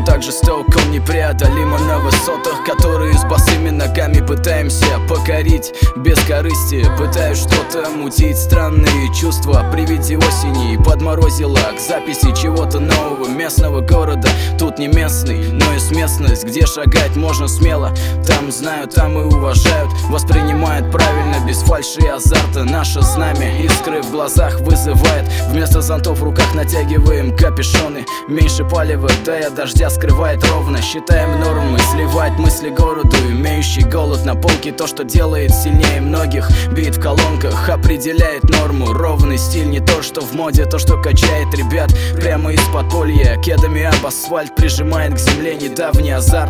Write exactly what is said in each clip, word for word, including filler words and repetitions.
так жесток, он непреодолимо на высотах, которые с босыми ногами пытаемся покорить без корысти. Пытаюсь что-то мутить, странные чувства при виде осени подморозило к записи чего-то нового, местного города. Тут не местный, но есть местность, где шагать можно смело. Там знают, там и уважают, воспринимают правильно, без фальши и азарта. Наше знамя искры в глазах вызывает. Вместо зонтов в руках натягиваем капюшоны. Меньше палева, да и дождя скрывает ровно. Считаем нормы, сливать мысли городу, имеющий голод на полке. То, что делает сильнее многих, бит в колонках, определяет норму. Ровный стиль, не то, что в моде, то, что качает ребят прямо из подполья. Кедами об асфальт прижимает к земле недавний азарт.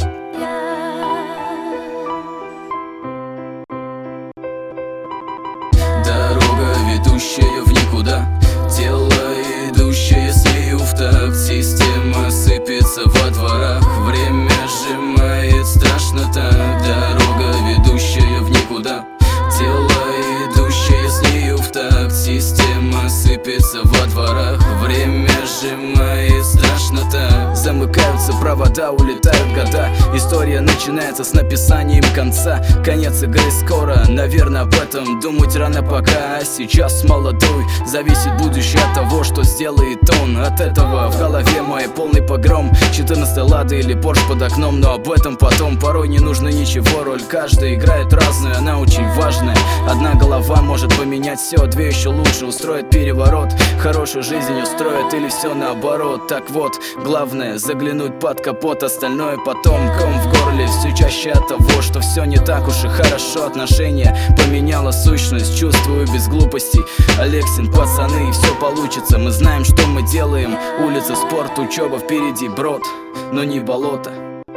Дорога, ведущая в никуда, тело, идущее с нею в такт. Система сыпется во дворах, время сжимает страшно так. Дорога, ведущая в никуда, тело, идущее с нею в такт. Система сыпется во дворах, время сжимает страшно так. Замыкаются провода, улетают года, история начинается с написанием конца. Конец игры скоро, наверное, об этом думать рано пока. А сейчас молодой, зависит будущее от того, что сделает он. От этого в голове моей полный погром. четырнадцатая Лада или Порш под окном, но об этом потом. Порой не нужно ничего, роль каждая играет разную, она очень важная. Одна голова может поменять все, две еще лучше устроят переворот. Хорошую жизнь устроят или все наоборот. Так вот, главное заглянуть под капот, остальное потом. Ком в горле все чаще от того, что все не так уж и хорошо. Отношения поменяла сущность, чувствую без глупостей. Алексин, пацаны, все получится, мы знаем, что мы делаем. Улица, спорт, учеба, впереди брод, но не болото.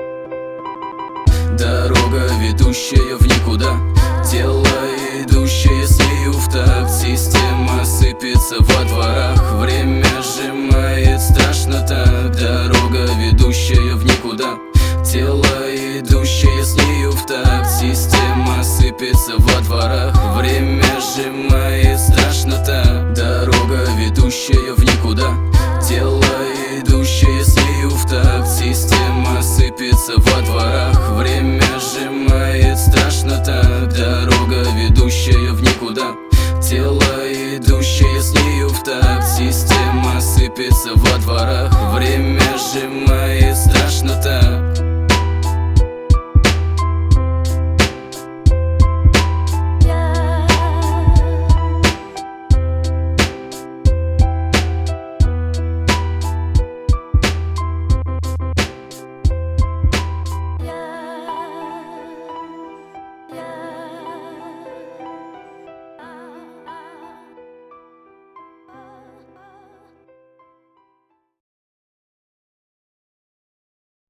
Дорога, ведущая в никуда, тело, идущее с нею в такт. Система сыпется во дворах, время сжимает страшно так. Дорога, ведущая в никуда, тело, идущее с нею в такт. Система сыпется во дворах, время сжимает страшно так. Дорога, ведущая в никуда, тело, идущее с нею в такт. Система сыпется во дворах.